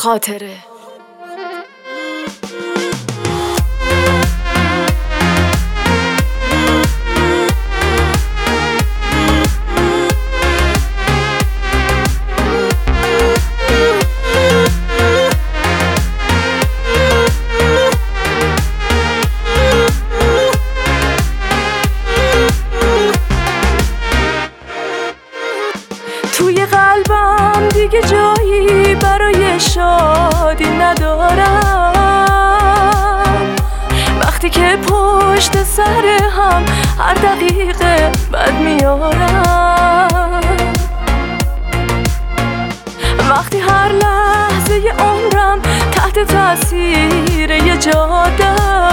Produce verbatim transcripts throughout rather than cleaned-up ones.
خاطره. توی قلبم دیگه جایی برای شادی ندارم، وقتی که پشت سر هم هر دقیقه بد میارم، وقتی هر لحظه عمرم تحت تاثیر یه جاده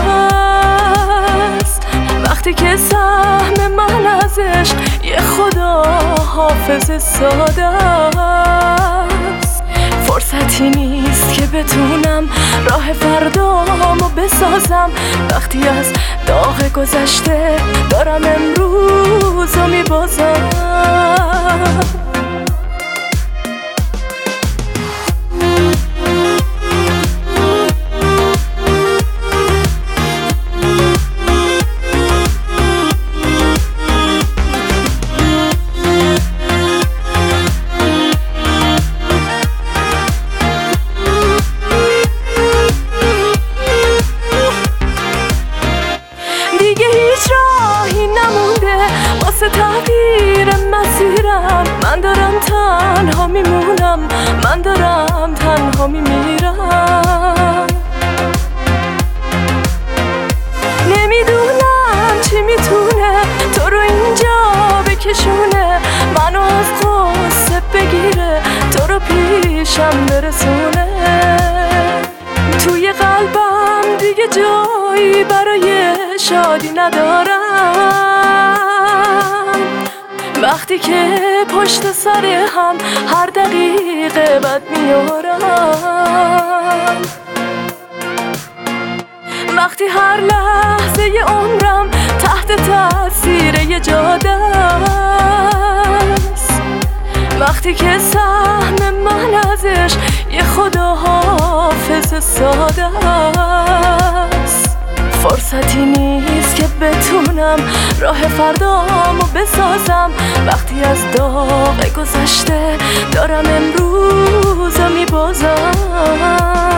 است، وقتی که سهم من از عشق یه خدا حافظ ساده است. فرصتی نیست که بتونم راه فردامو بسازم، وقتی از داغ گذشته دارم امروزو میبازم. تغییر مسیرم من دارم تنها میمونم، من دارم تنها میمیرم. نمیدونم چی میتونه تو رو اینجا بکشونه، منو از قصه بگیره، تو رو پیشم برسونه. توی قلبم دیگه جایی برای شادی ندارم، وقتی که پشت سر هم هر دقیقه بد میارم، وقتی هر لحظه عمرم تحت تاثیر یه جاده است، وقتی که سهم من از عشق یه خدا حافظ ساده است. فرصتی نیست که بتونم راه فردامو بسازم، وقتی از داغ گذشته دارم امروزو میبازم.